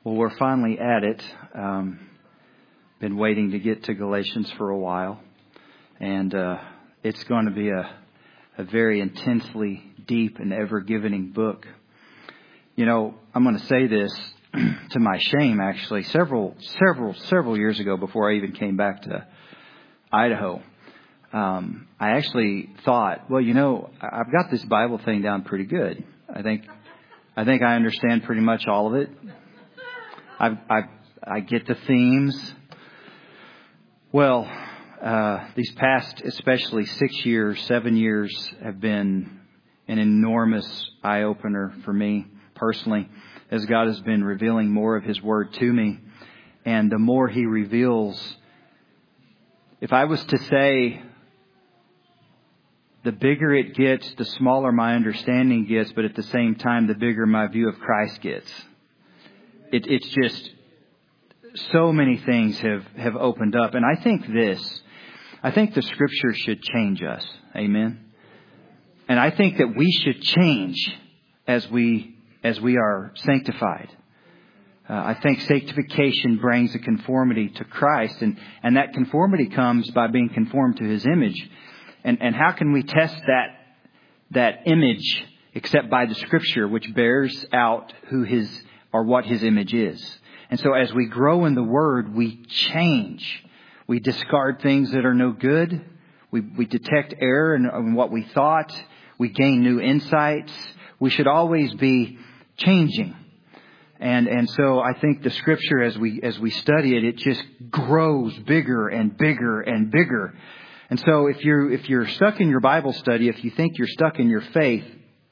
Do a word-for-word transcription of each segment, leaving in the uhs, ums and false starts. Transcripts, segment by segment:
Well, we're finally at it. Um, been waiting to get to Galatians for a while. And uh, it's going to be a, a very intensely deep and ever-giving book. You know, I'm going to say this to my shame, actually. Several, several, several years ago, before I even came back to Idaho, um, I actually thought, well, you know, I've got this Bible thing down pretty good. I think, I think I understand pretty much all of it. I, I, I get the themes. Well, uh, these past, especially six years, seven years have been an enormous eye-opener for me personally, as God has been revealing more of His Word to me. And the more He reveals, if I was to say, the bigger it gets, the smaller my understanding gets, but at the same time, the bigger my view of Christ gets. It, it's just so many things have, have opened up. And I think this, I think the Scripture should change us. Amen. And I think that we should change as we, as we are sanctified. Uh, I think sanctification brings a conformity to Christ. And, and that conformity comes by being conformed to His image. And, and how can we test that, that image except by the Scripture, which bears out who His or what His image is. And so as we grow in the Word, we change. We discard things that are no good. We, we detect error in, in what we thought. We gain new insights. We should always be changing. And, and so I think the Scripture, as we, as we study it, it just grows bigger and bigger and bigger. And so if you're, if you're stuck in your Bible study, if you think you're stuck in your faith,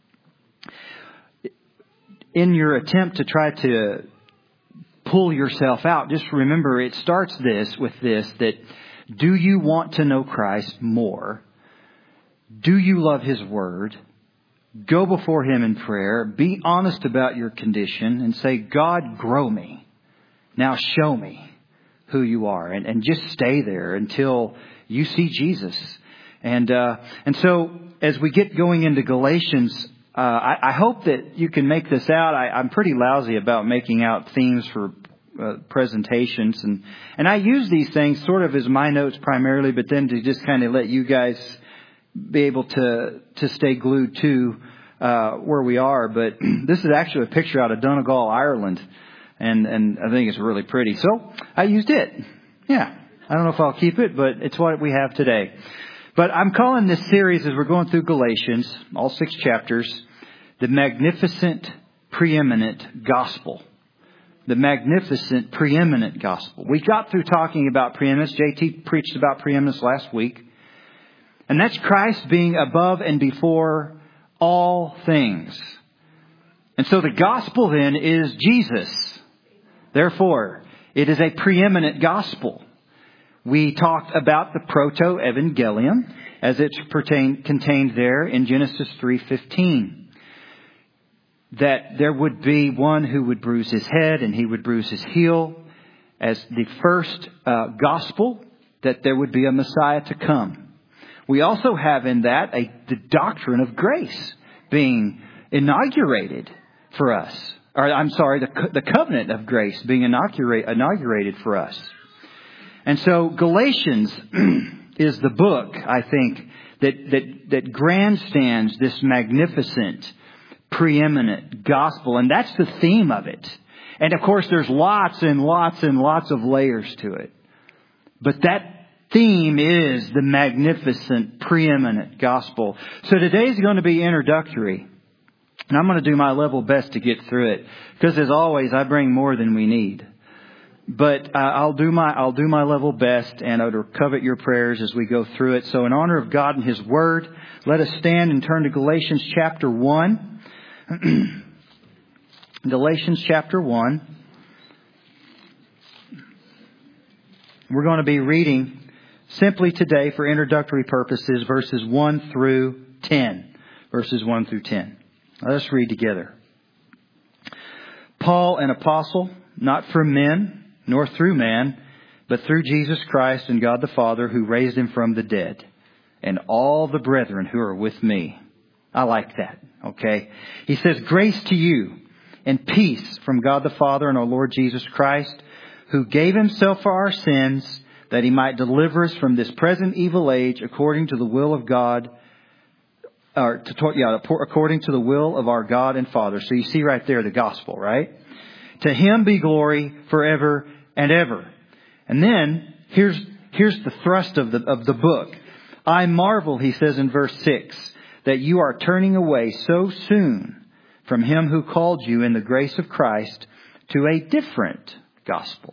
in your attempt to try to pull yourself out, just remember it starts this with this, that do you want to know Christ more? Do you love His Word? Go before Him in prayer. Be honest about your condition and say, God, grow me. Now show me who you are. And, and just stay there until you see Jesus. And, uh, and so as we get going into Galatians, Uh, I, I hope that you can make this out. I, I'm pretty lousy about making out themes for uh, presentations. And, and I use these things sort of as my notes primarily, but then to just kind of let you guys be able to, to stay glued to uh, where we are. But this is actually a picture out of Donegal, Ireland. And, and I think it's really pretty. So I used it. Yeah. I don't know if I'll keep it, but it's what we have today. But I'm calling this series, as we're going through Galatians, all six chapters, the magnificent, preeminent gospel. The magnificent, preeminent gospel. We got through talking about preeminence. J T preached about preeminence last week. And that's Christ being above and before all things. And so the gospel then is Jesus. Therefore, it is a preeminent gospel. We talked about the proto-evangelium as it's pertain, contained there in Genesis three fifteen. That there would be one who would bruise his head and he would bruise his heel as the first uh, gospel, that there would be a Messiah to come. We also have in that a, the doctrine of grace being inaugurated for us. Or I'm sorry, the, the covenant of grace being inaugurate, inaugurated for us. And so Galatians is the book, I think, that, that, that grandstands this magnificent, preeminent gospel. And that's the theme of it. And of course, there's lots and lots and lots of layers to it. But that theme is the magnificent, preeminent gospel. So today's going to be introductory. And I'm going to do my level best to get through it. Because as always, I bring more than we need. But uh, I'll do my I'll do my level best, and I'll covet your prayers as we go through it. So in honor of God and His Word, let us stand and turn to Galatians chapter one. Galatians chapter one. We're going to be reading simply today for introductory purposes verses one through ten. Verses one through ten. Let us read together. Paul, an apostle, not from men, nor through man, but through Jesus Christ and God the Father, who raised Him from the dead, and all the brethren who are with me. I like that. Okay. He says, grace to you and peace from God the Father and our Lord Jesus Christ, who gave himself for our sins, that he might deliver us from this present evil age according to the will of God, or to, yeah, according to the will of our God and Father. So you see right there the gospel, right? To him be glory forever and ever. And then here's here's the thrust of the of the book. I marvel, he says in verse six, that you are turning away so soon from him who called you in the grace of Christ to a different gospel,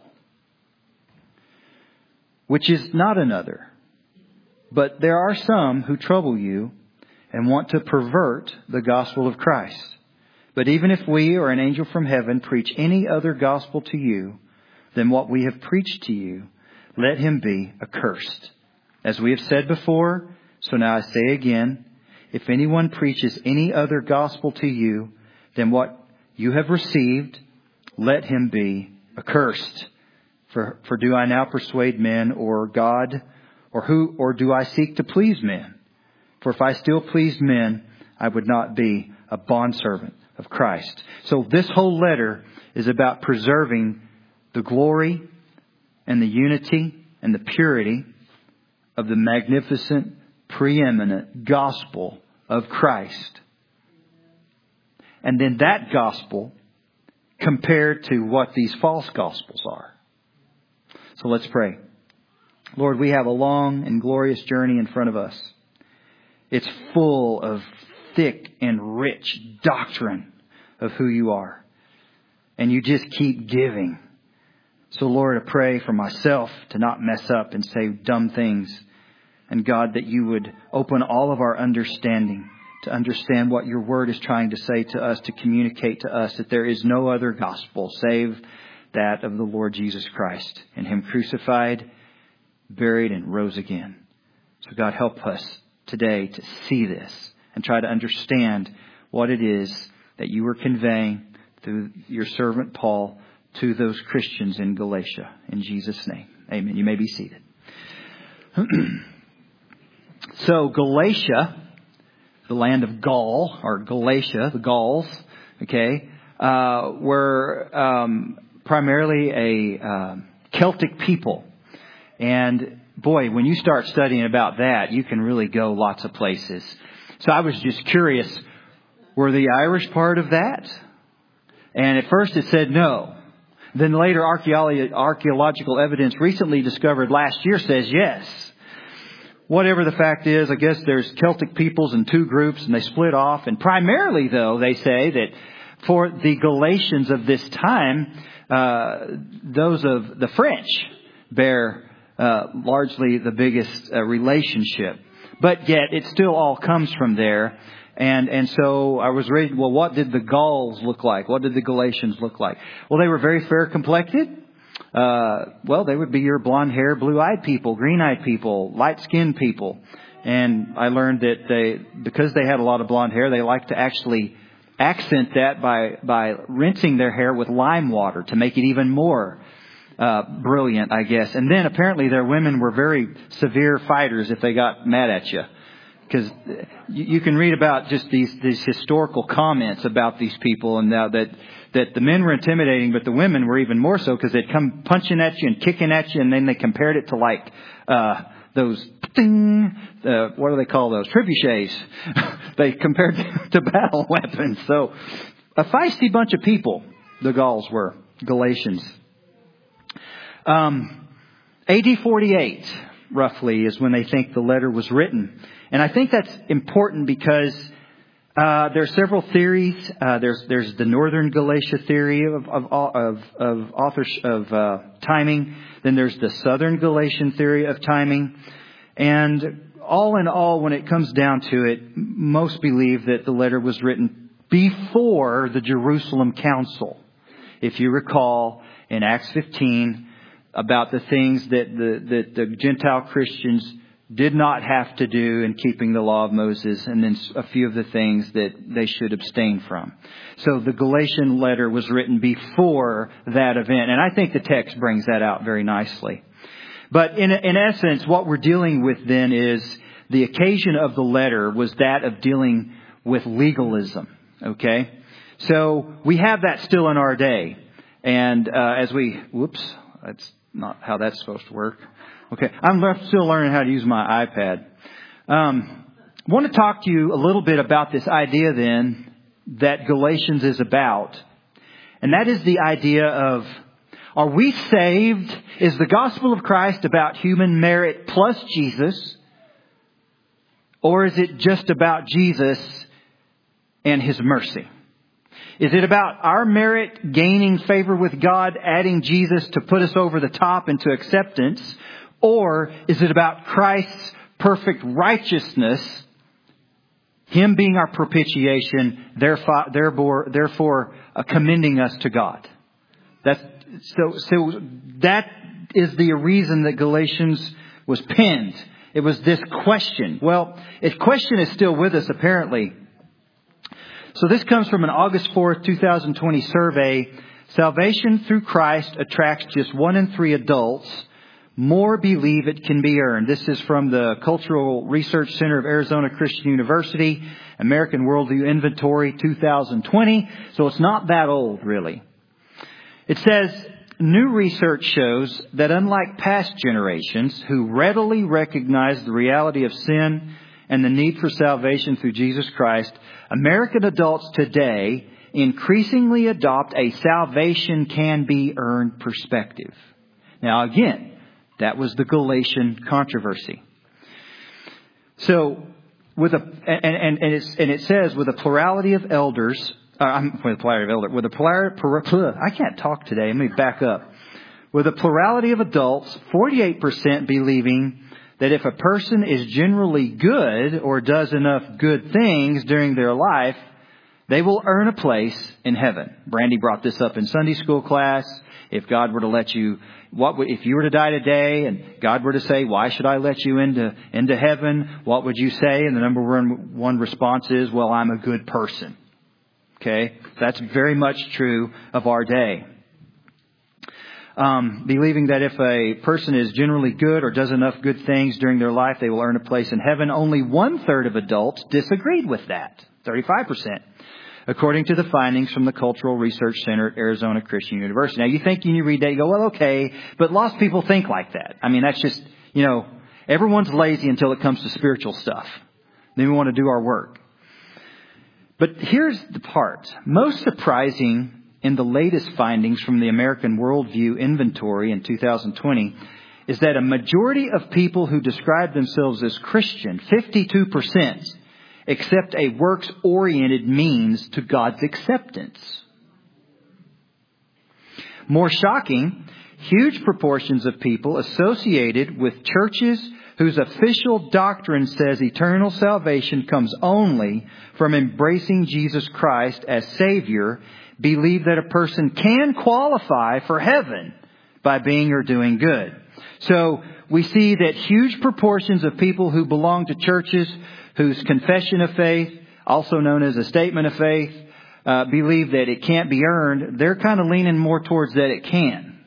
which is not another. But there are some who trouble you and want to pervert the gospel of Christ. But even if we or an angel from heaven preach any other gospel to you than what we have preached to you, let him be accursed. As we have said before, so now I say again, if anyone preaches any other gospel to you than what you have received, let him be accursed. For, for do I now persuade men or God, or who, or do I seek to please men? For if I still pleased men, I would not be a bondservant of Christ. So this whole letter is about preserving the glory and the unity and the purity of the magnificent, preeminent gospel of Christ. And then that gospel compared to what these false gospels are. So let's pray. Lord, we have a long and glorious journey in front of us. It's full of thick and rich doctrine of who you are. And you just keep giving. So Lord, I pray for myself to not mess up and say dumb things. And God, that you would open all of our understanding to understand what your word is trying to say to us, to communicate to us that there is no other gospel save that of the Lord Jesus Christ and him crucified, buried, and rose again. So God, help us today to see this and try to understand what it is that you were conveying through your servant Paul to those Christians in Galatia. In Jesus' name, amen. You may be seated. So Galatia, the land of Gaul, or Galatia, the Gauls, okay, uh, were um, primarily a uh, Celtic people. And boy, when you start studying about that, you can really go lots of places. So I was just curious, were the Irish part of that? And at first it said no. Then later archaeological evidence recently discovered last year says yes. Whatever the fact is, I guess there's Celtic peoples in two groups and they split off. And primarily, though, they say that for the Galatians of this time, uh, those of the French bear uh, largely the biggest uh, relationship. But yet it still all comes from there. And and so I was reading, well, what did the Gauls look like? What did the Galatians look like? Well, they were very fair complected. Uh, well, they would be your blonde hair, blue eyed people, green eyed people, light skinned people. And I learned that they, because they had a lot of blonde hair, they liked to actually accent that by, by rinsing their hair with lime water to make it even more, uh, brilliant, I guess. And then apparently their women were very severe fighters if they got mad at you. Because you can read about just these, these historical comments about these people and now that, that the men were intimidating, but the women were even more so because they'd come punching at you and kicking at you. And then they compared it to like, uh, those, ding, uh, what do they call those? Trebuchets. They compared to battle weapons. So a feisty bunch of people, the Gauls were, Galatians. Um, A D forty-eight, roughly, is when they think the letter was written. And I think that's important because uh, there are several theories. Uh, there's there's the Northern Galatia theory of of of, of author of uh, timing. Then there's the Southern Galatian theory of timing. And all in all, when it comes down to it, most believe that the letter was written before the Jerusalem Council. If you recall in Acts fifteen about the things that the that the Gentile Christians did not have to do in keeping the law of Moses, and then a few of the things that they should abstain from. So the Galatian letter was written before that event, and I think the text brings that out very nicely. But in in essence, what we're dealing with then is the occasion of the letter was that of dealing with legalism. Okay, So we have that still in our day. And uh, as we, whoops, that's not how that's supposed to work. Okay, I'm still learning how to use my iPad. Um, I want to talk to you a little bit about this idea then that Galatians is about. And that is the idea of, are we saved? Is the gospel of Christ about human merit plus Jesus? Or is it just about Jesus and His mercy? Is it about our merit gaining favor with God, adding Jesus to put us over the top into acceptance? Or is it about Christ's perfect righteousness, Him being our propitiation, therefore, therefore, therefore uh, commending us to God? That's, so, so that is the reason that Galatians was penned. It was this question. Well, its question is still with us apparently. So this comes from an August fourth, twenty twenty survey. Salvation through Christ attracts just one in three adults. More believe it can be earned. This is from the Cultural Research Center of Arizona Christian University, American Worldview Inventory twenty twenty. So it's not that old, really. It says, new research shows that unlike past generations who readily recognize the reality of sin and the need for salvation through Jesus Christ, American adults today increasingly adopt a salvation can be earned perspective. Now again, that was the Galatian controversy. So, with a and and and, it's, and it says with a plurality of elders, uh, I'm with a plurality of elders, with a plurality. I can't talk today. Let me back up. With a plurality of adults, forty-eight percent believing that if a person is generally good or does enough good things during their life, they will earn a place in heaven. Brandy brought this up in Sunday school class. If God were to let you, what would, if you were to die today and God were to say, why should I let you into, into heaven? What would you say? And the number one, one response is, well, I'm a good person. Okay. That's very much true of our day. Um, believing that if a person is generally good or does enough good things during their life, they will earn a place in heaven. Only one third of adults disagreed with that. thirty-five percent. According to the findings from the Cultural Research Center at Arizona Christian University. Now, you think when you read that, you go, well, okay, but lost people think like that. I mean, that's just, you know, everyone's lazy until it comes to spiritual stuff. Then we want to do our work. But here's the part. Most surprising in the latest findings from the American Worldview Inventory in two thousand twenty is that a majority of people who describe themselves as Christian, fifty-two percent, accept a works-oriented means to God's acceptance. More shocking, huge proportions of people associated with churches whose official doctrine says eternal salvation comes only from embracing Jesus Christ as Savior believe that a person can qualify for heaven by being or doing good. So we see that huge proportions of people who belong to churches whose confession of faith, also known as a statement of faith, uh, believe that it can't be earned. They're kind of leaning more towards that it can.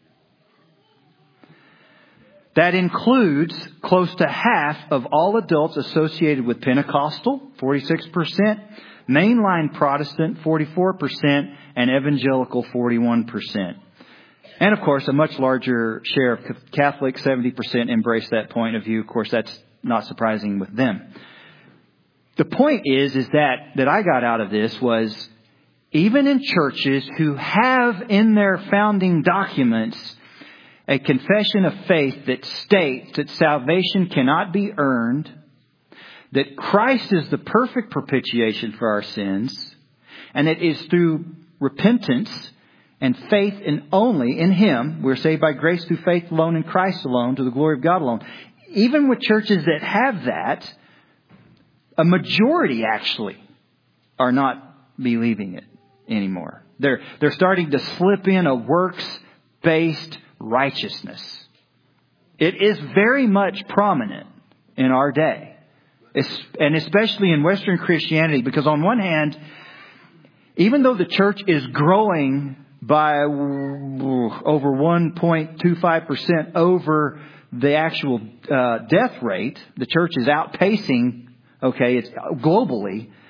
That includes close to half of all adults associated with Pentecostal, forty-six percent, mainline Protestant, forty-four percent, and evangelical, forty-one percent. And of course, a much larger share of Catholics, seventy percent, embrace that point of view. Of course, that's not surprising with them. The point is, is that, that I got out of this was, even in churches who have in their founding documents a confession of faith that states that salvation cannot be earned, that Christ is the perfect propitiation for our sins, and it is through repentance and faith in only in Him, we're saved by grace through faith alone in Christ alone, to the glory of God alone. Even with churches that have that, a majority actually are not believing it anymore. They're, they're starting to slip in a works-based righteousness. It is very much prominent in our day. And especially in Western Christianity, because on one hand, even though the church is growing by over one point two five percent over the actual uh, death rate, the church is outpacing, okay, it's globally.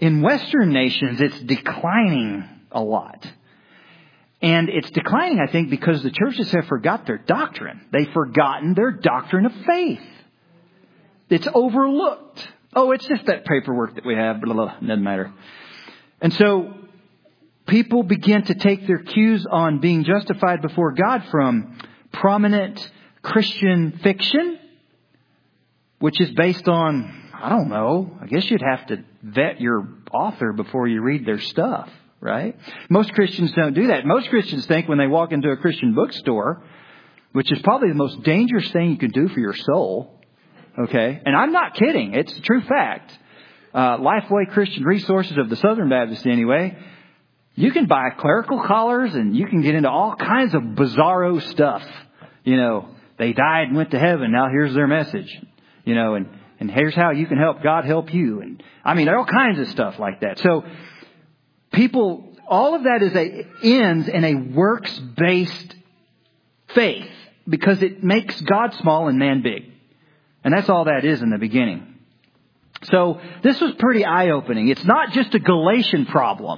in Western nations, it's declining a lot. And it's declining, I think, because the churches have forgot their doctrine. They've forgotten their doctrine of faith. It's overlooked. Oh, it's just that paperwork that we have. Blah, blah, blah. Doesn't matter. And so people begin to take their cues on being justified before God from prominent Christian fiction, which is based on, I don't know, I guess you'd have to vet your author before you read their stuff. Right? Most Christians don't do that. Most Christians think when they walk into a Christian bookstore, which is probably the most dangerous thing you can do for your soul. Okay? And I'm not kidding. It's a true fact. Uh, Lifeway Christian Resources of the Southern Baptist anyway. You can buy clerical collars and you can get into all kinds of bizarro stuff. You know, they died and went to heaven. Now here's their message. You know, and, and here's how you can help God help you. And I mean, all kinds of stuff like that. So, people, all of that is a, ends in a works-based faith because it makes God small and man big. And that's all that is in the beginning. So this was pretty eye-opening. It's not just a Galatian problem.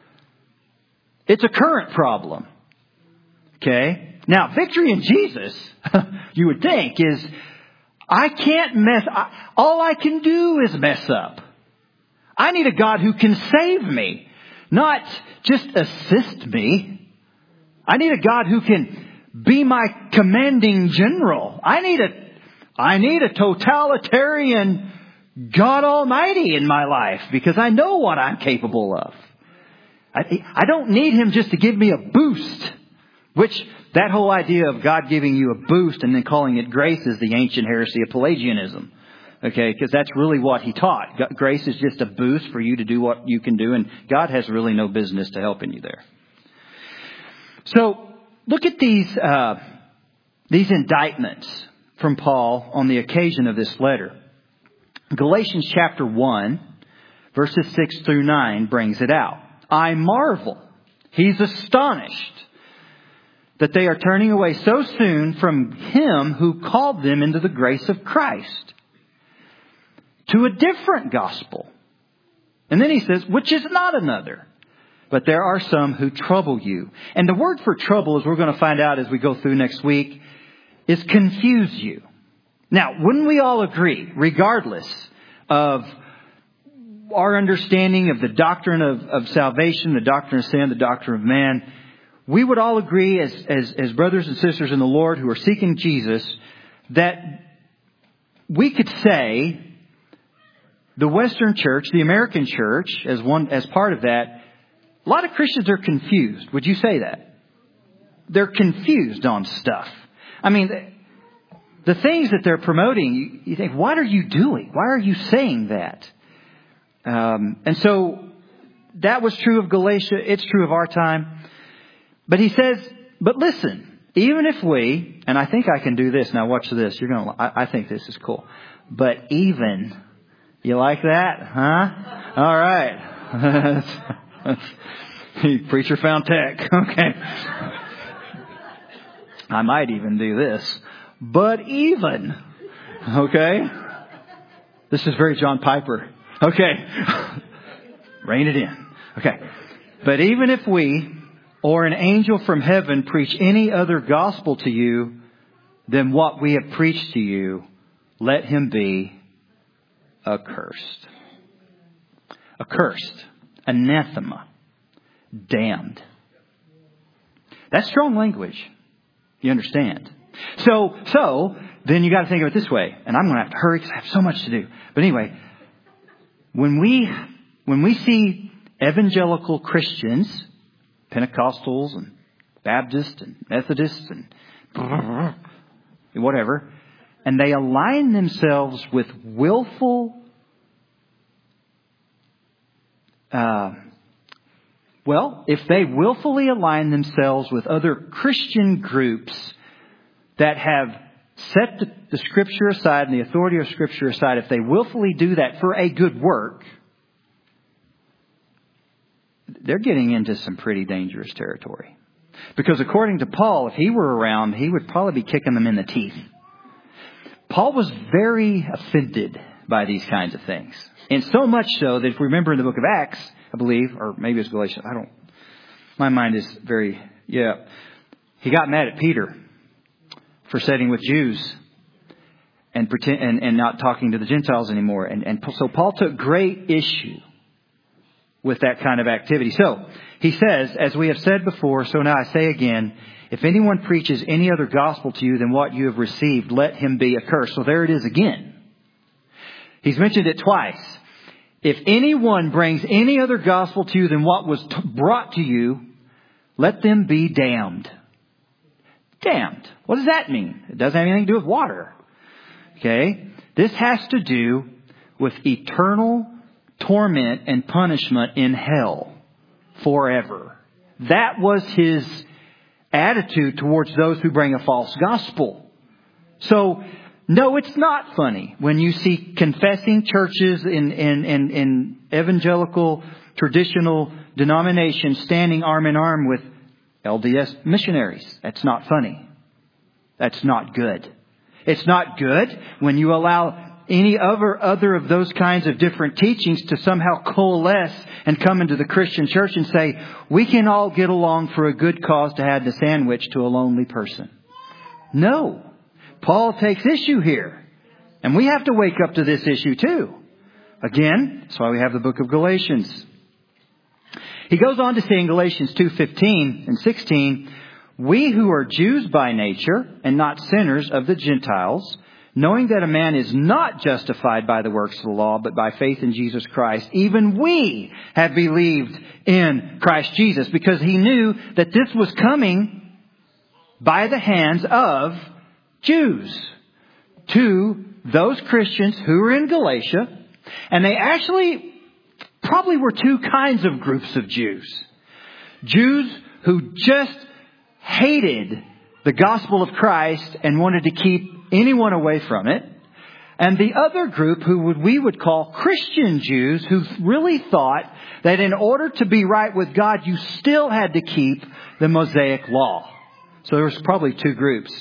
It's a current problem. Okay? Now, victory in Jesus, you would think, is I can't mess, I, all I can do is mess up. I need a God who can save me. Not just assist me. I need a God who can be my commanding general. I need a, I need a totalitarian God Almighty in my life because I know what I'm capable of. I, I don't need Him just to give me a boost, which that whole idea of God giving you a boost and then calling it grace is the ancient heresy of Pelagianism. Okay, because that's really what he taught. Grace is just a boost for you to do what you can do, and God has really no business to helping you there. So, look at these uh, these indictments from Paul on the occasion of this letter. Galatians chapter one, verses six through nine brings it out. I marvel, he's astonished, that they are turning away so soon from Him who called them into the grace of Christ, to a different gospel. And then he says, which is not another. But there are some who trouble you. And the word for trouble, as we're going to find out as we go through next week, is confuse you. Now, wouldn't we all agree, regardless of our understanding of the doctrine of, of salvation, the doctrine of sin, the doctrine of man, we would all agree as, as, as brothers and sisters in the Lord who are seeking Jesus, that we could say the Western church, the American church, as one as part of that, a lot of Christians are confused. Would you say that? They're confused on stuff. I mean, the, the things that they're promoting, you, you think, what are you doing? Why are you saying that? Um, and so that was true of Galatia. It's true of our time. But he says, but listen, even if we, and I think I can do this. Now watch this. You're going to, I, I think this is cool. But even... You like that? Huh? All right. Preacher found tech. Okay. I might even do this. But even. Okay. This is very John Piper. Okay. Rein it in. Okay. But even if we or an angel from heaven preach any other gospel to you than what we have preached to you, let him be accursed. Accursed. Anathema. Damned. That's strong language. You understand? So, so, then you got to think of it this way. And I'm going to have to hurry because I have so much to do. But anyway, when we, when we see evangelical Christians, Pentecostals and Baptists and Methodists and whatever, and they align themselves with willful, uh, well, if they willfully align themselves with other Christian groups that have set the, the Scripture aside and the authority of Scripture aside, if they willfully do that for a good work, they're getting into some pretty dangerous territory. Because according to Paul, if he were around, he would probably be kicking them in the teeth. Paul was very offended by these kinds of things. And so much so that if we remember in the book of Acts, I believe, or maybe it's Galatians, I don't, my mind is very, yeah. He got mad at Peter for sitting with Jews and pretend, and, and not talking to the Gentiles anymore. And, and so Paul took great issue with that kind of activity. So he says, as we have said before, so now I say again, if anyone preaches any other gospel to you than what you have received, let him be accursed. So there it is again. He's mentioned it twice. If anyone brings any other gospel to you than what was t- brought to you, let them be damned. Damned. What does that mean? It doesn't have anything to do with water. Okay? This has to do with eternal torment and punishment in hell forever. That was his attitude towards those who bring a false gospel. So, no, it's not funny when you see confessing churches in, in, in, in evangelical traditional denominations standing arm in arm with L D S missionaries. That's not funny. That's not good. It's not good when you allow any other, other of those kinds of different teachings to somehow coalesce and come into the Christian church and say, we can all get along for a good cause to add the sandwich to a lonely person. No. Paul takes issue here. And we have to wake up to this issue too. Again, that's why we have the book of Galatians. He goes on to say in Galatians two fifteen and sixteen, we who are Jews by nature and not sinners of the Gentiles, knowing that a man is not justified by the works of the law, but by faith in Jesus Christ, even we have believed in Christ Jesus, because he knew that this was coming by the hands of Jews to those Christians who were in Galatia. And they actually probably were two kinds of groups of Jews. Jews who just hated the gospel of Christ and wanted to keep anyone away from it. And the other group who would, we would call Christian Jews, who really thought that in order to be right with God, you still had to keep the Mosaic law. So there was probably two groups.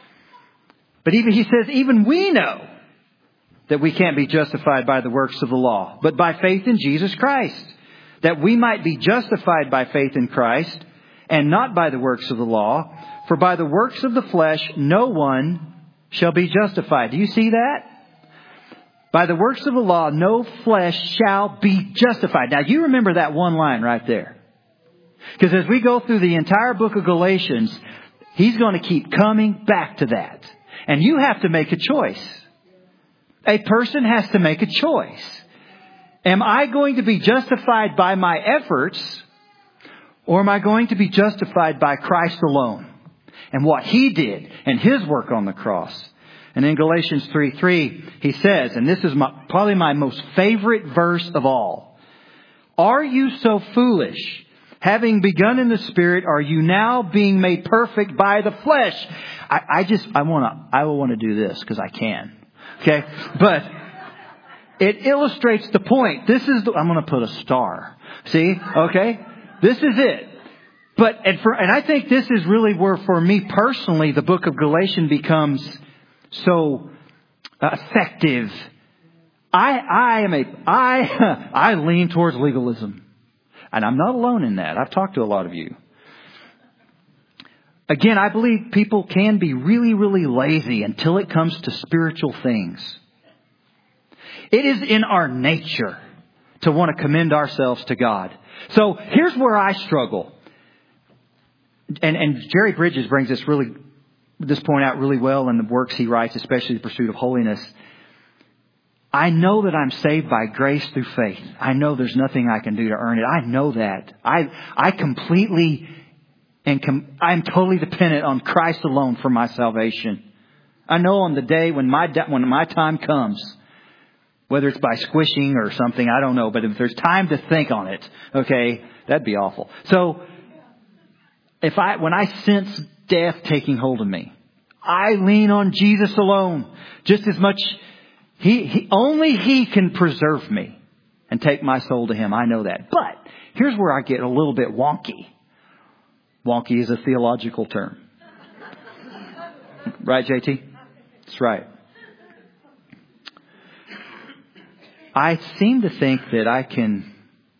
But even he says, even we know that we can't be justified by the works of the law, but by faith in Jesus Christ, that we might be justified by faith in Christ and not by the works of the law. For by the works of the flesh, no one shall be justified. Do you see that? By the works of the law, no flesh shall be justified. Now you remember that one line right there. Because as we go through the entire book of Galatians, he's going to keep coming back to that. And you have to make a choice. A person has to make a choice. Am I going to be justified by my efforts, or am I going to be justified by Christ alone and what He did and His work on the cross? And in Galatians three three, he says, and this is my, probably my most favorite verse of all. Are you so foolish? Having begun in the Spirit, are you now being made perfect by the flesh? I, I just, I want to, I will want to do this because I can. Okay. But it illustrates the point. This is the, I'm going to put a star. See? Okay. This is it. But, and for, and I think this is really where, for me personally, the book of Galatians becomes so effective. I, I am a, I, I lean towards legalism. And I'm not alone in that. I've talked to a lot of you. Again, I believe people can be really, really lazy until it comes to spiritual things. It is in our nature to want to commend ourselves to God. So here's where I struggle. And, and Jerry Bridges brings this really, this point out really well in the works he writes, especially the pursuit of holiness. I know that I'm saved by grace through faith. I know there's nothing I can do to earn it. I know that. I I completely and com- I'm totally dependent on Christ alone for my salvation. I know on the day when my de- when my time comes, whether it's by squishing or something, I don't know. But if there's time to think on it, okay, that'd be awful. So if I when I sense death taking hold of me, I lean on Jesus alone just as much. He, he, only He can preserve me and take my soul to Him. I know that. But here's where I get a little bit wonky. Wonky is a theological term. Right, J T? That's right. I seem to think that I can,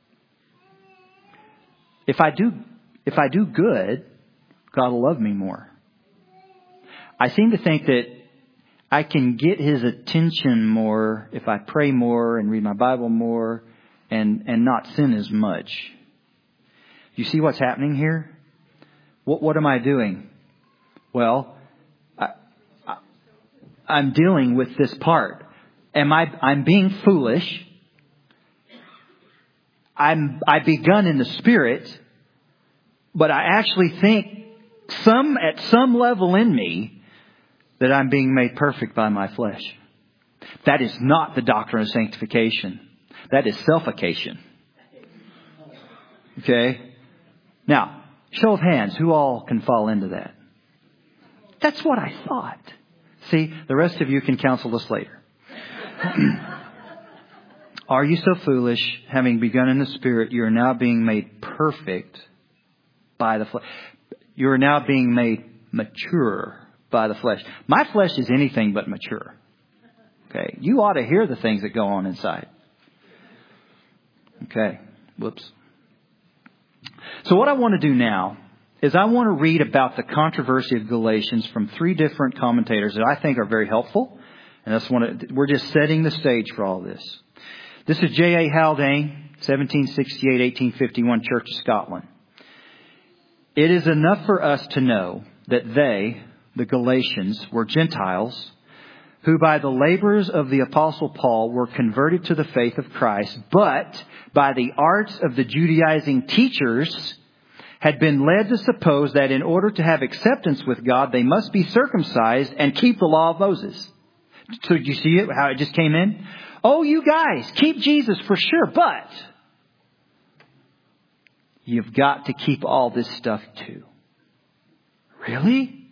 if I do, if I do good, God will love me more. I seem to think that I can get His attention more if I pray more and read my Bible more and, and not sin as much. You see what's happening here? What, what am I doing? Well, I, I, I'm dealing with this part. Am I, I'm being foolish. I'm, I begun in the Spirit, but I actually think some, at some level in me, that I'm being made perfect by my flesh. That is not the doctrine of sanctification. That is selfification. Okay? Now, show of hands, who all can fall into that? That's what I thought. See, the rest of you can counsel us later. Are you so foolish, having begun in the Spirit, you are now being made perfect by the flesh? You are now being made mature by the flesh. My flesh is anything but mature. Okay, you ought to hear the things that go on inside. Okay, whoops. So what I want to do now is I want to read about the controversy of Galatians from three different commentators that I think are very helpful. And that's one of, we're just setting the stage for all this. This is J A Haldane, seventeen sixty-eight to eighteen fifty-one, Church of Scotland. It is enough for us to know that they, the Galatians, were Gentiles who by the labors of the Apostle Paul were converted to the faith of Christ, but by the arts of the Judaizing teachers had been led to suppose that in order to have acceptance with God, they must be circumcised and keep the law of Moses. So did you see it, how it just came in? Oh, you guys, keep Jesus for sure, but you've got to keep all this stuff too. Really?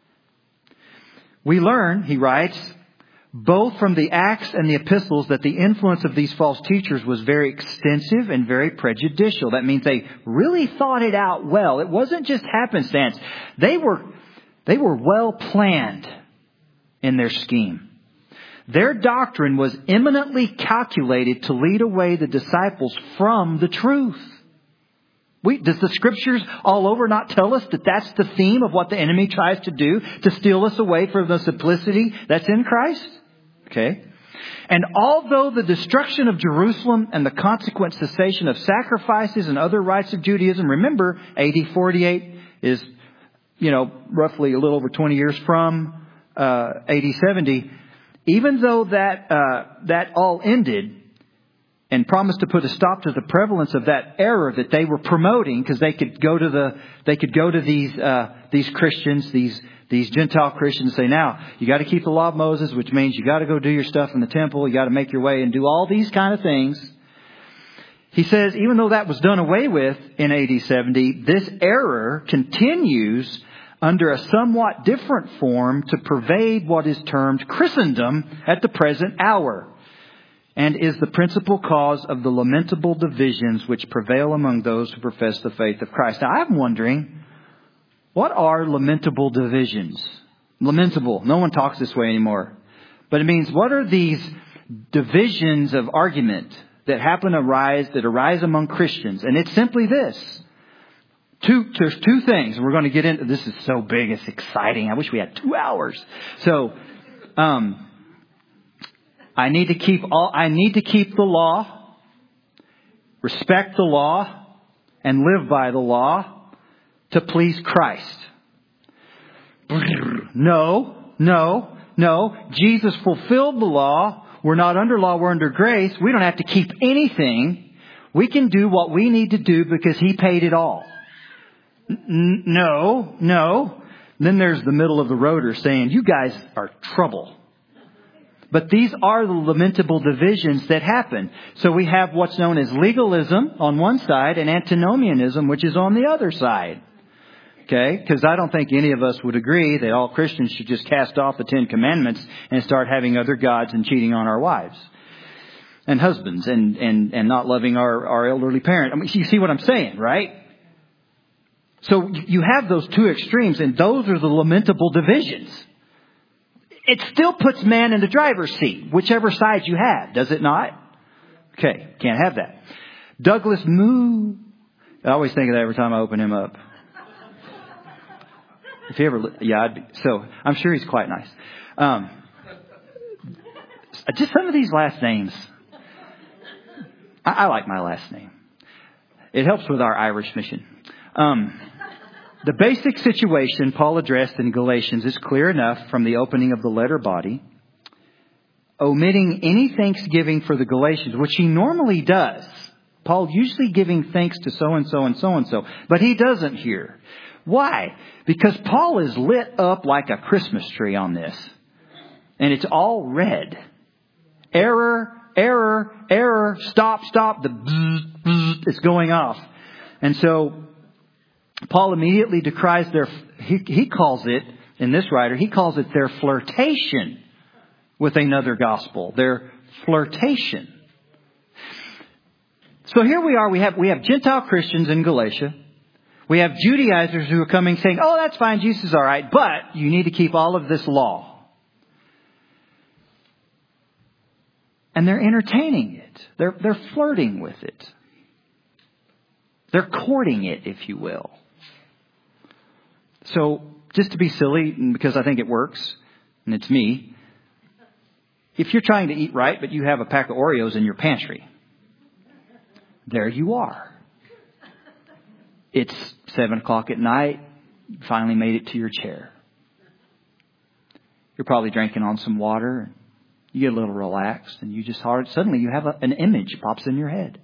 We learn, he writes, both from the Acts and the epistles that the influence of these false teachers was very extensive and very prejudicial. That means they really thought it out well. It wasn't just happenstance. They were, they were well planned in their scheme. Their doctrine was eminently calculated to lead away the disciples from the truth. We, does the Scriptures all over not tell us that that's the theme of what the enemy tries to do? To steal us away from the simplicity that's in Christ? Okay. And although the destruction of Jerusalem and the consequent cessation of sacrifices and other rites of Judaism, remember, A D forty-eight is, you know, roughly a little over twenty years from uh, A D seventy. Even though that uh, that all ended and promised to put a stop to the prevalence of that error that they were promoting, because they could go to the they could go to these uh, these Christians, these these Gentile Christians, and say, now you got to keep the law of Moses, which means you got to go do your stuff in the temple, you got to make your way and do all these kind of things. He says, even though that was done away with in A D seventy, this error continues under a somewhat different form to pervade what is termed Christendom at the present hour, and is the principal cause of the lamentable divisions which prevail among those who profess the faith of Christ. Now, I'm wondering, what are lamentable divisions? Lamentable. No one talks this way anymore. But it means, what are these divisions of argument that happen to arise, that arise among Christians? And it's simply this. Two, there's two things. We're going to get into, this is so big, it's exciting. I wish we had two hours. So, um, I need to keep all, I need to keep the law, respect the law, and live by the law to please Christ. No, no, no. Jesus fulfilled the law. We're not under law, we're under grace. We don't have to keep anything. We can do what we need to do because He paid it all. N- no, no. Then there's the middle of the roader saying, you guys are trouble. But these are the lamentable divisions that happen. So we have what's known as legalism on one side and antinomianism, which is on the other side. Okay? Because I don't think any of us would agree that all Christians should just cast off the Ten Commandments and start having other gods and cheating on our wives and husbands and, and, and not loving our, our elderly parent. I mean, you see what I'm saying, right? So you have those two extremes, and those are the lamentable divisions. It still puts man in the driver's seat, whichever side you have, does it not? Okay, can't have that. Douglas Moo. I always think of that every time I open him up. If he ever, yeah, I'd be, so I'm sure he's quite nice. Um, just some of these last names. I, I like my last name. It helps with our Irish mission. Um, the basic situation Paul addressed in Galatians is clear enough from the opening of the letter body. Omitting any thanksgiving for the Galatians, which he normally does. Paul usually giving thanks to so-and-so and so-and-so, but he doesn't here. Why? Because Paul is lit up like a Christmas tree on this. And it's all red. Error, error, error, stop, stop. The bzz, bzz is going off. And so Paul immediately decries their, he, he calls it, in this writer, he calls it their flirtation with another gospel. Their flirtation. So here we are, we have, we have Gentile Christians in Galatia. We have Judaizers who are coming saying, oh, that's fine, Jesus is all right, but you need to keep all of this law. And they're entertaining it. They're, they're flirting with it. They're courting it, if you will. So just to be silly, and because I think it works, and it's me, if you're trying to eat right, but you have a pack of Oreos in your pantry, there you are. It's seven o'clock at night. You finally made it to your chair. You're probably drinking on some water. You get a little relaxed and you just hard. Suddenly you have a, an image pops in your head.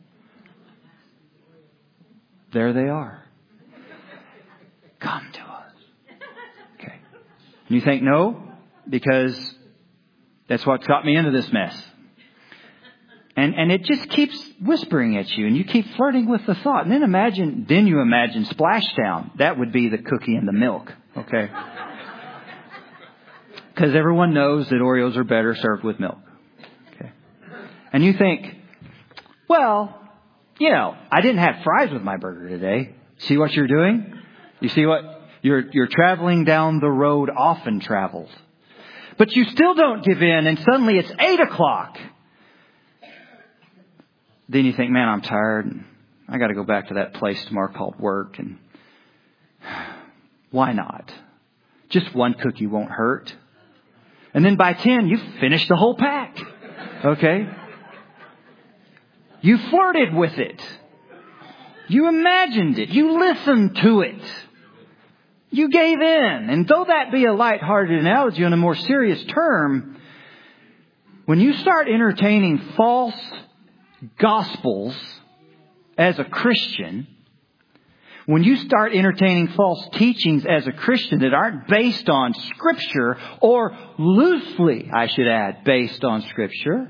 There they are. Come to us. Okay. And you think, no, because that's what got me into this mess. And and it just keeps whispering at you, and you keep flirting with the thought. And then imagine, then you imagine splashdown. That would be the cookie and the milk, okay? Because everyone knows that Oreos are better served with milk, okay? And you think, well, you know, I didn't have fries with my burger today. See what you're doing? You see what you're you're traveling down the road often traveled, but you still don't give in, and suddenly it's eight o'clock. Then you think, man, I'm tired and I got to go back to that place tomorrow called work. And why not? Just one cookie won't hurt. And then by ten, you've finished the whole pack. Okay? You flirted with it. You imagined it. You listened to it. You gave in. And though that be a lighthearted analogy on a more serious term, when you start entertaining false gospels as a Christian, when you start entertaining false teachings as a Christian that aren't based on Scripture, or loosely, I should add, based on Scripture,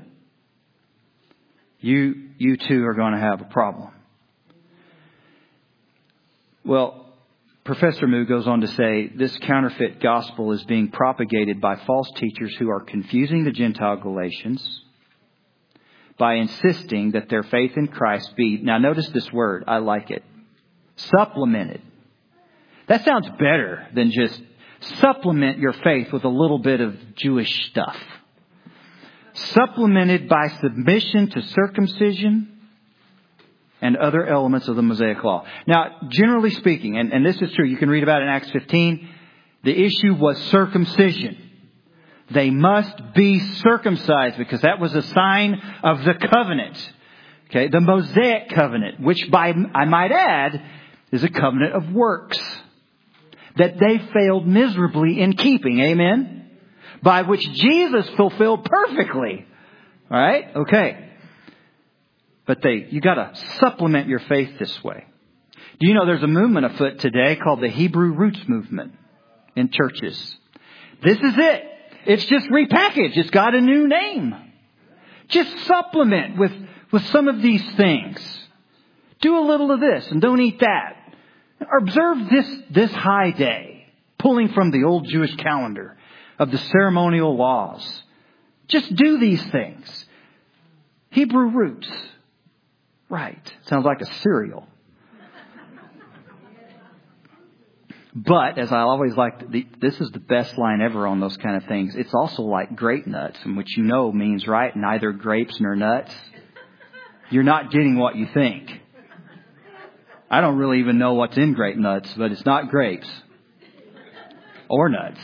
you you too are going to have a problem. Well, Professor Moo goes on to say, this counterfeit gospel is being propagated by false teachers who are confusing the Gentile Galatians by insisting that their faith in Christ be, now notice this word, I like it, supplemented. That sounds better than just supplement your faith with a little bit of Jewish stuff. Supplemented by submission to circumcision and other elements of the Mosaic Law. Now, generally speaking, and, and this is true, you can read about it in Acts fifteen, the issue was circumcision. They must be circumcised because that was a sign of the covenant. Okay, the Mosaic covenant, which by, I might add, is a covenant of works that they failed miserably in keeping. Amen? By which Jesus fulfilled perfectly. All right? Okay. But they, you got to supplement your faith this way. Do you know there's a movement afoot today called the Hebrew Roots Movement in churches? This is it. It's just repackaged. It's got a new name. Just supplement with, with some of these things. Do a little of this and don't eat that. Observe this, this high day, pulling from the old Jewish calendar of the ceremonial laws. Just do these things. Hebrew roots. Right. Sounds like a cereal. But, as I always like, the, this is the best line ever on those kind of things. It's also like grape nuts, which you know means, right, neither grapes nor nuts. you're not getting what you think. I don't really even know what's in grape nuts, but it's not grapes or nuts.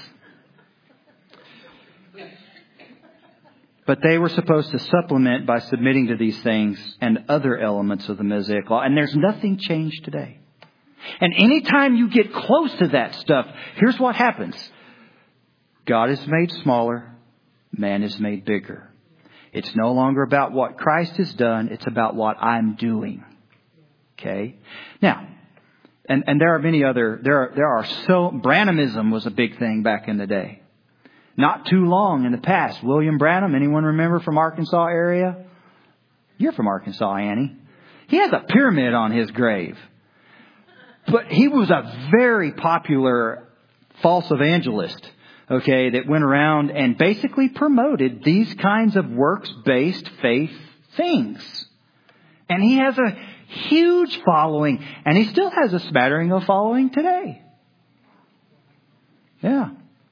But they were supposed to supplement by submitting to these things and other elements of the Mosaic Law. And there's nothing changed today. And anytime you get close to that stuff, here's what happens. God is made smaller. Man is made bigger. It's no longer about what Christ has done. It's about what I'm doing. Okay? Now, and, and there are many other, there are, there are so, Branhamism was a big thing back in the day. Not too long in the past. William Branham, anyone remember from Arkansas area? You're from Arkansas, Annie. He has a pyramid on his grave. But he was a very popular false evangelist, okay, that went around and basically promoted these kinds of works-based faith things. And he has a huge following, and he still has a smattering of following today. Yeah.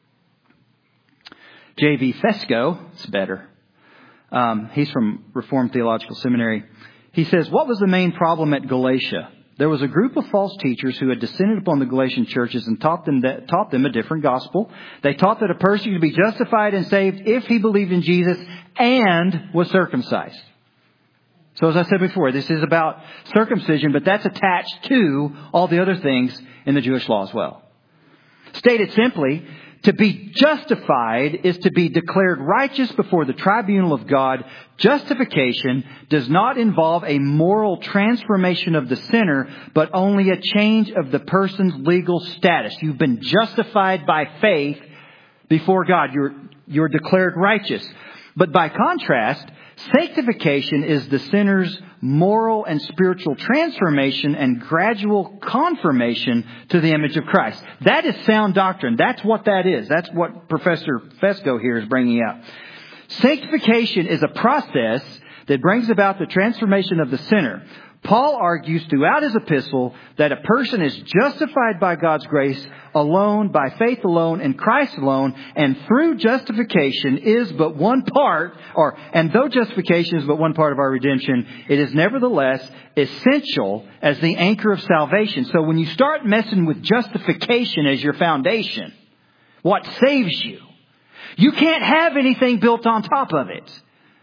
J V Fesko, it's better. Um, he's from Reformed Theological Seminary. He says, what was the main problem at Galatia? There was a group of false teachers who had descended upon the Galatian churches and taught them that, taught them a different gospel. They taught that a person could be justified and saved if he believed in Jesus and was circumcised. So as I said before, this is about circumcision, but that's attached to all the other things in the Jewish law as well. Stated simply, to be justified is to be declared righteous before the tribunal of God. Justification does not involve a moral transformation of the sinner, but only a change of the person's legal status. You've been justified by faith before God. You're, you're declared righteous. But by contrast, sanctification is the sinner's moral and spiritual transformation and gradual confirmation to the image of Christ. That is sound doctrine. That's what that is. That's what Professor Fesko here is bringing out. Sanctification is a process that brings about the transformation of the sinner. Paul argues throughout his epistle that a person is justified by God's grace alone, by faith alone, in Christ alone, and through justification is but one part, or and though justification is but one part of our redemption, it is nevertheless essential as the anchor of salvation. So when you start messing with justification as your foundation, what saves you, you can't have anything built on top of it.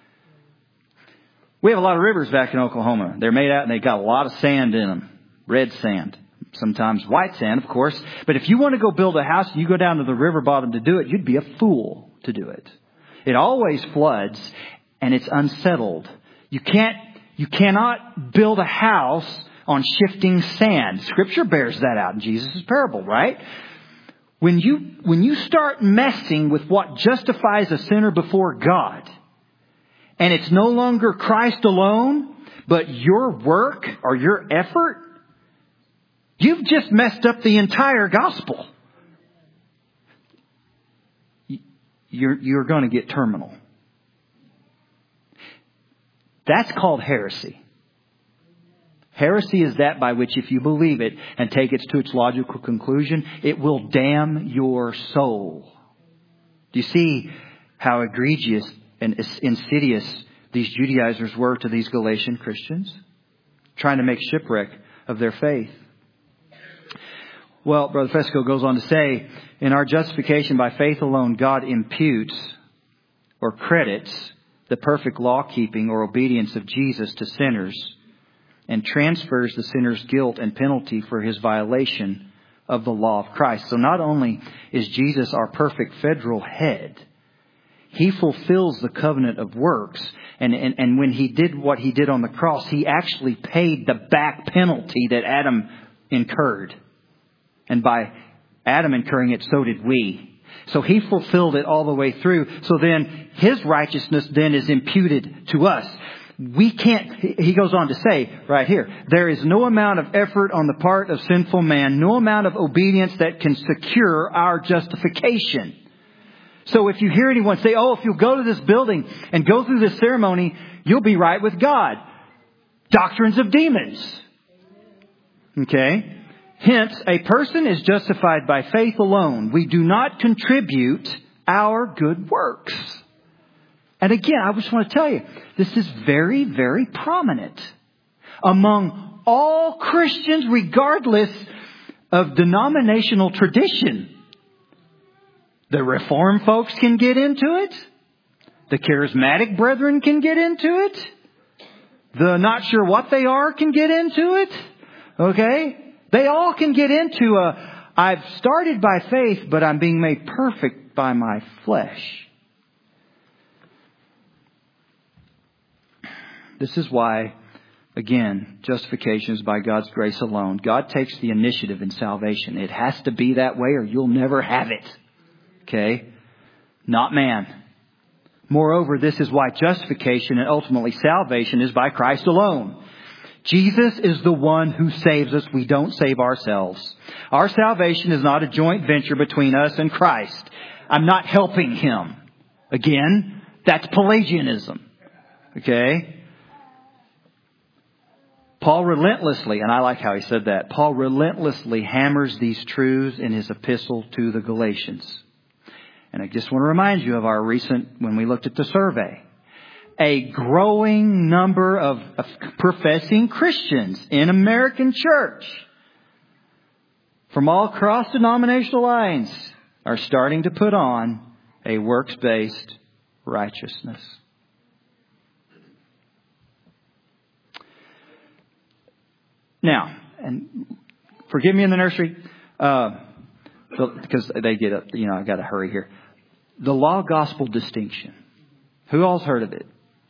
We have a lot of rivers back in Oklahoma. They're made out and they got a lot of sand in them. Red sand. Sometimes white sand, of course. But if you want to go build a house and you go down to the river bottom to do it, you'd be a fool to do it. It always floods and it's unsettled. You can't, you cannot build a house on shifting sand. Scripture bears that out in Jesus' parable, right? When you, when you start messing with what justifies a sinner before God, and it's no longer Christ alone, but your work or your effort, you've just messed up the entire gospel. You're, you're going to get terminal. That's called heresy. Heresy is that by which if you believe it and take it to its logical conclusion, it will damn your soul. Do you see how egregious and insidious these Judaizers were to these Galatian Christians? Trying to make shipwreck of their faith. Well, Brother Fesko goes on to say, in our justification by faith alone, God imputes or credits the perfect law-keeping or obedience of Jesus to sinners and transfers the sinner's guilt and penalty for his violation of the law of Christ. So not only is Jesus our perfect federal head, He fulfills the covenant of works. And, and, and when He did what He did on the cross, He actually paid the back penalty that Adam incurred. And by Adam incurring it, so did we. So He fulfilled it all the way through. So then His righteousness then is imputed to us. We can't, he goes on to say right here, there is no amount of effort on the part of sinful man, no amount of obedience that can secure our justification. So if you hear anyone say, oh, if you'll go to this building and go through this ceremony, you'll be right with God. Doctrines of demons. Okay. Hence, a person is justified by faith alone. We do not contribute our good works. And again, I just want to tell you, this is very, very prominent among all Christians, regardless of denominational tradition. The Reformed folks can get into it. The charismatic brethren can get into it. The not sure what they are can get into it. Okay? They all can get into a, I've started by faith, but I'm being made perfect by my flesh. This is why, again, justification is by God's grace alone. God takes the initiative in salvation. It has to be that way or you'll never have it. Okay? Not man. Moreover, this is why justification and ultimately salvation is by Christ alone. Jesus is the one who saves us. We don't save ourselves. Our salvation is not a joint venture between us and Christ. I'm not helping Him. Again, that's Pelagianism. Okay? Paul relentlessly, and I like how he said that, Paul relentlessly hammers these truths in his epistle to the Galatians. And I just want to remind you of our recent, when we looked at the survey. A growing number of, of professing Christians in American church from all across denominational lines are starting to put on a works-based righteousness. Now, and forgive me in the nursery, uh, because they get up, you know, I got to hurry here. The law-gospel distinction. Who all's heard of it?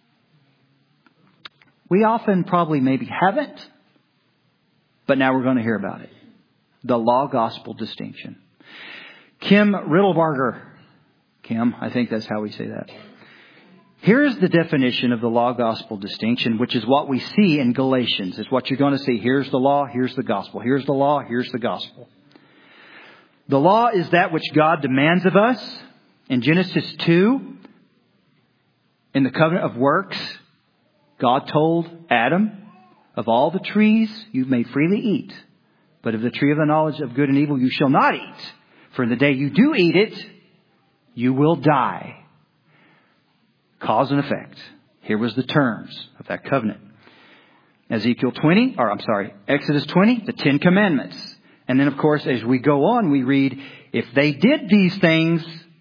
We often probably maybe haven't, but now we're going to hear about it. The law-gospel distinction. Kim Riddlebarger. Kim, I think that's how we say that. Here's the definition of the law-gospel distinction, which is what we see in Galatians. It's what you're going to see. Here's the law, here's the gospel. Here's the law, here's the gospel. The law is that which God demands of us. In Genesis two, in the covenant of works, God told Adam, of all the trees you may freely eat, but of the tree of the knowledge of good and evil you shall not eat. For in the day you do eat it, you will die. Cause and effect. Here was the terms of that covenant. Ezekiel twenty, or I'm sorry, Exodus twenty, the Ten Commandments. And then, of course, as we go on, we read, if they did these things,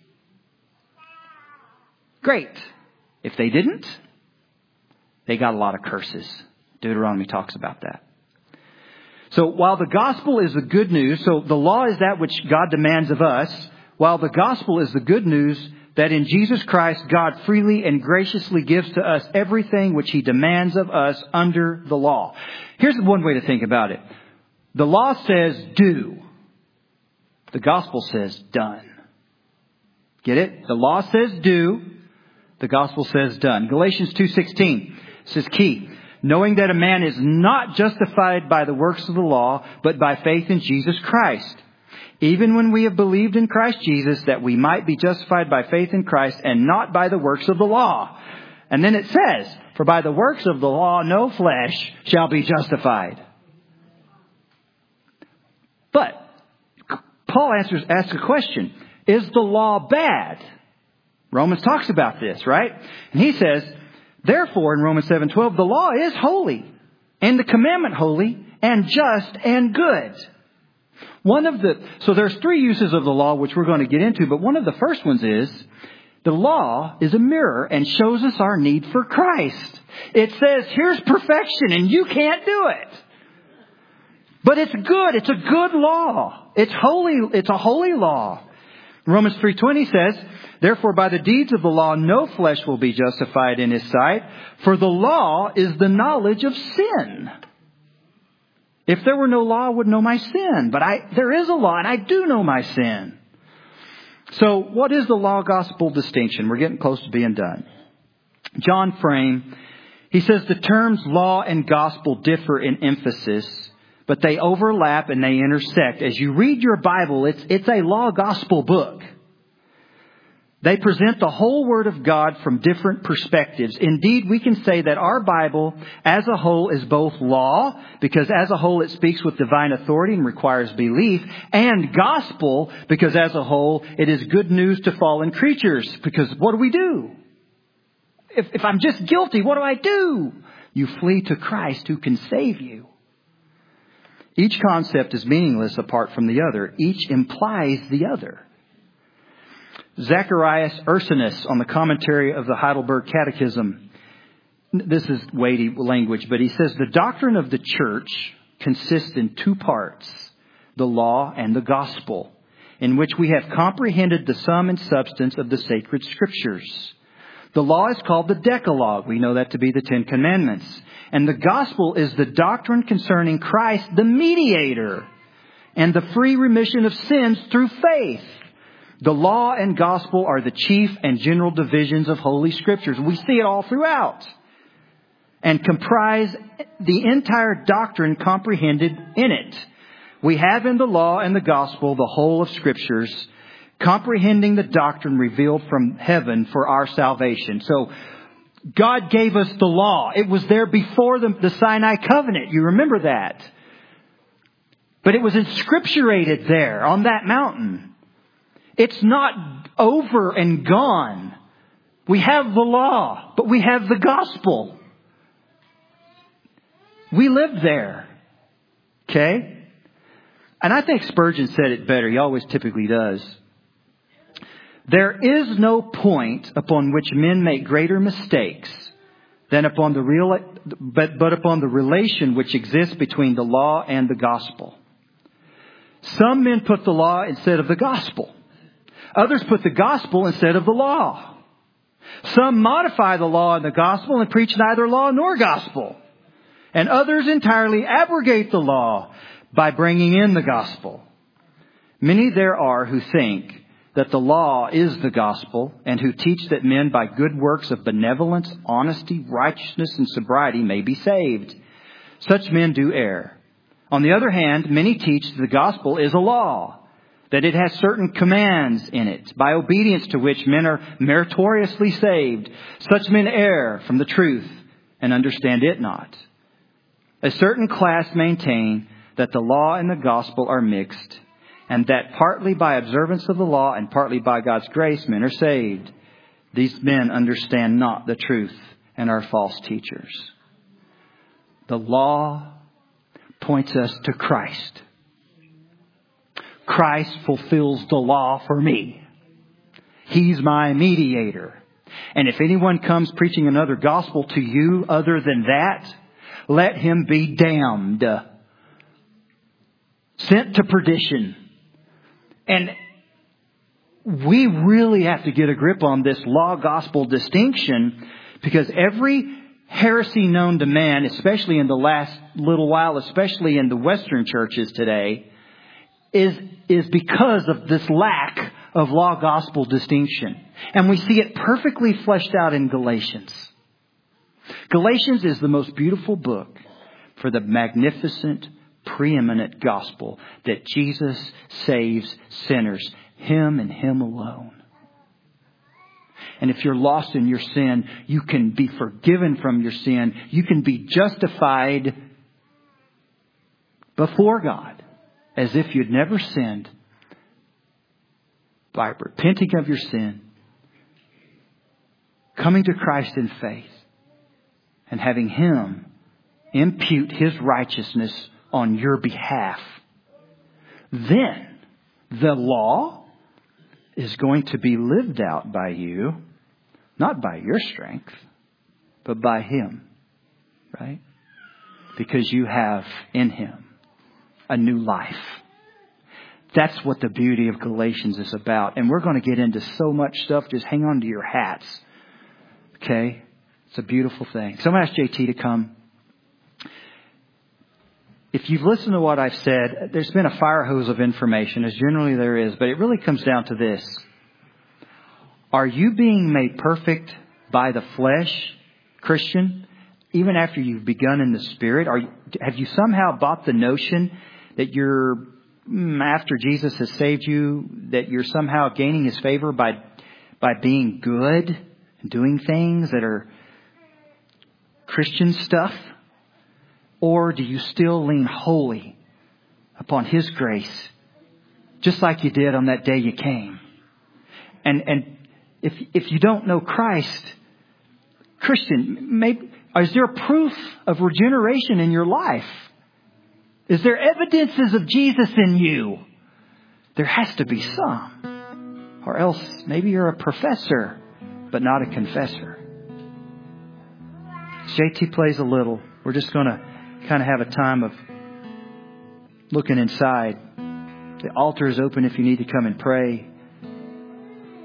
great. If they didn't, they got a lot of curses. Deuteronomy talks about that. So while the gospel is the good news, so the law is that which God demands of us, while the gospel is the good news that in Jesus Christ, God freely and graciously gives to us everything which He demands of us under the law. Here's one way to think about it. The law says do. The gospel says done. Get it? The law says do. The gospel says done. Galatians two sixteen says key. Knowing that a man is not justified by the works of the law, but by faith in Jesus Christ. Even when we have believed in Christ Jesus, that we might be justified by faith in Christ and not by the works of the law. And then it says, for by the works of the law, no flesh shall be justified. But Paul answers, asks a question. Is the law bad? Romans talks about this, right? And he says, therefore, in Romans seven twelve, the law is holy, and the commandment holy, and just, and good. One of the, so there's three uses of the law which we're going to get into, but one of the first ones is, the law is a mirror and shows us our need for Christ. It says, here's perfection, and you can't do it. But it's good. It's a good law. It's holy. It's a holy law. Romans three twenty says, therefore by the deeds of the law no flesh will be justified in His sight, for the law is the knowledge of sin. If there were no law, I would know my sin. But I, there is a law, and I do know my sin. So what is the law-gospel distinction? We're getting close to being done. John Frame, he says the terms law and gospel differ in emphasis, but they overlap and they intersect. As you read your Bible, it's, it's a law-gospel book. They present the whole Word of God from different perspectives. Indeed, we can say that our Bible as a whole is both law, because as a whole it speaks with divine authority and requires belief, and gospel, because as a whole it is good news to fallen creatures. Because what do we do? if, if I'm just guilty, what do I do? You flee to Christ who can save you. Each concept is meaningless apart from the other. Each implies the other. Zacharias Ursinus on the commentary of the Heidelberg Catechism. This is weighty language, but he says the doctrine of the church consists in two parts, the law and the gospel, in which we have comprehended the sum and substance of the sacred scriptures. The law is called the Decalogue. We know that to be the Ten Commandments. And the gospel is the doctrine concerning Christ, the mediator, and the free remission of sins through faith. The law and gospel are the chief and general divisions of Holy Scriptures. We see it all throughout and comprise the entire doctrine comprehended in it. We have in the law and the gospel the whole of Scriptures, comprehending the doctrine revealed from heaven for our salvation. So God gave us the law. It was there before the, the Sinai covenant. You remember that. But it was inscripturated there on that mountain. It's not over and gone. We have the law, but we have the gospel. We lived there. Okay? And I think Spurgeon said it better. He always typically does. There is no point upon which men make greater mistakes than upon the real, but, but upon the relation which exists between the law and the gospel. Some men put the law instead of the gospel. Others put the gospel instead of the law. Some modify the law and the gospel and preach neither law nor gospel. And others entirely abrogate the law by bringing in the gospel. Many there are who think that the law is the gospel and who teach that men by good works of benevolence, honesty, righteousness, and sobriety may be saved. Such men do err. On the other hand, many teach the gospel is a law, that it has certain commands in it, by obedience to which men are meritoriously saved. Such men err from the truth and understand it not. A certain class maintain that the law and the gospel are mixed, and that partly by observance of the law and partly by God's grace men are saved. These men understand not the truth and are false teachers. The law points us to Christ. Christ fulfills the law for me. He's my mediator. And if anyone comes preaching another gospel to you other than that, let him be damned, sent to perdition. And we really have to get a grip on this law-gospel distinction, because every heresy known to man, especially in the last little while, especially in the Western churches today, is, is because of this lack of law-gospel distinction. And we see it perfectly fleshed out in Galatians. Galatians is the most beautiful book for the magnificent, preeminent gospel that Jesus saves sinners, Him and Him alone. And if you're lost in your sin, you can be forgiven from your sin. You can be justified before God as if you'd never sinned by repenting of your sin, coming to Christ in faith, and having Him impute His righteousness on your behalf. Then the law is going to be lived out by you, not by your strength, but by Him, right? Because you have in Him a new life. That's what the beauty of Galatians is about. And we're going to get into so much stuff. Just hang on to your hats. Okay? It's a beautiful thing. So I'm going to ask J T to come. If you've listened to what I've said, there's been a fire hose of information, as generally there is, but it really comes down to this. Are you being made perfect by the flesh, Christian, even after you've begun in the Spirit? Are you, have you somehow bought the notion that you're, after Jesus has saved you, that you're somehow gaining His favor by, by being good and doing things that are Christian stuff? Or do you still lean wholly upon His grace, just like you did on that day you came? And and if if you don't know Christ, Christian, maybe, is there proof of regeneration in your life? Is there evidences of Jesus in you? There has to be some. Or else maybe you're a professor, but not a confessor. J T plays a little. We're just going to kind of have a time of looking inside. The altar is open if you need to come and pray.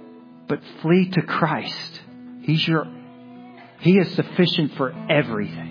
But flee to Christ. He's your, He is sufficient for everything.